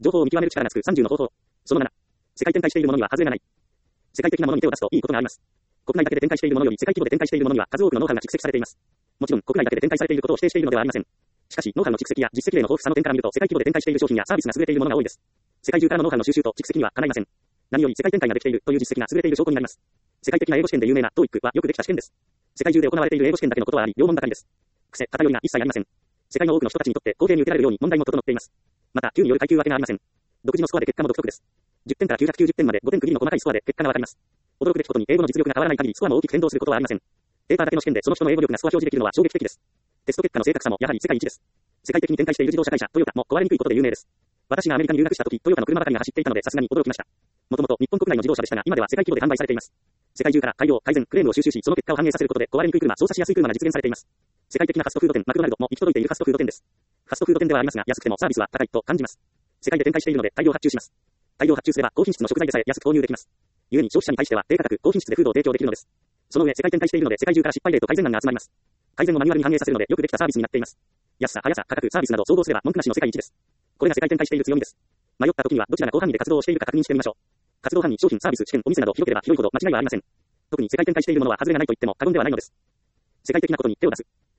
情報を見極める力がつく30の方法。その7。世界展開しているものには外れがない。世界的なものに手を出すといいことがあります。国内だけで展開しているものより世界規模で展開しているものには数多くのノウハウが蓄積されています。もちろん国内だけで展開されていることを否定しているのではありません。しかし、ノウハウの蓄積や実績例の豊富さの点から見ると世界規模で展開している商品やサービスが優れているものが多いです。世界中からのノウハウの収集と蓄積にはかないません。何より世界展開ができているという実績が優れている証拠になります。世界的な英語試験で有名な TOEIC はよくできた試験です。世界中で行われている英語試験だけのことはあり、両門ばかりです。癖、偏りが一切ありません。世界の多くの人たちにとって公平に受けられるように問題も整っています。また、級による階級分けがありません。独自のスコアで結果も独特です。10点から990点まで5点区切りの細かいスコアで結果がわかります。驚くべきことに英語の実力が変わらない限りスコアも大きく変動することはありません。ペーパーだけの試験でその人の英語力がスコア表示できるのは衝撃的です。テスト結果の正確さもやはり世界一です。世界的に展開している自動車会社トヨタも壊れにくいことで有名です。私がアメリカに留学した時、トヨタの車ばかりが走っていたのでさすがに驚きました。もともと日本国内の自動車でしたが、今では世界規模で販売されています。世界中から改良、改善、クレームを収集し、その結果を反映させることで壊れにくい車、操作しやすい車が実現されています。世界的なファストフード店、マクドナルドも行き届いているファストフード店です。ファストフード店ではありますが、安くてもサービスは高いと感じます。世界で展開しているので大量発注します。大量発注すれば高品質の食材でさえ安く投入できます。故に消費者に対しては低価格、高品質でフードを提供できるのです。その上、世界展開しているので世界中から失敗例と改善案が集まります。改善をマニュアルに反映させるのでよくできたサービスになっています。安さ、速さ、価格、サービスなど総合すれば文句なしの世界一です。これが世界展開している強みです。迷った時にはどちらが広範囲で活動をしているか確認してみましょう。活動範囲、商品、サービス、試験、お店など広ければ広いほど間違いはありません。特に世界展開しているものは外れがないと言っても過言ではないのです。世界的なことに手を出す。